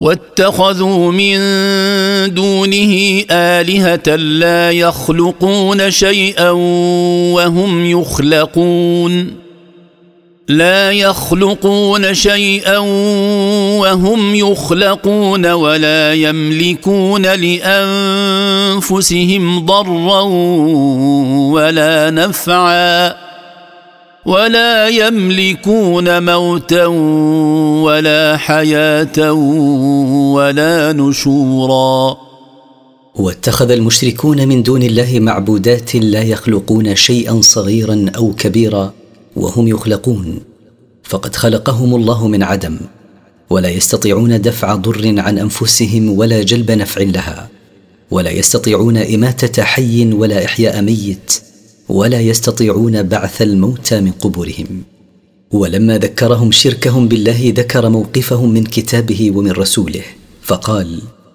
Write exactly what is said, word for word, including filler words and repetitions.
واتخذوا من دونه آلهة لا يخلقون شيئا وهم يخلقون لا يخلقون شيئا وهم يخلقون ولا يملكون لأنفسهم ضرا ولا نفعا ولا يملكون موتا ولا حياة ولا نشورا. واتخذ المشركون من دون الله معبودات لا يخلقون شيئا صغيرا أو كبيرا وهم يخلقون، فقد خلقهم الله من عدم، ولا يستطيعون دفع ضر عن أنفسهم ولا جلب نفع لها، ولا يستطيعون إماتة حي ولا إحياء ميت، ولا يستطيعون بعث الموتى من قبورهم. ولما ذكرهم شركهم بالله ذكر موقفهم من كتابه ومن رسوله فقال: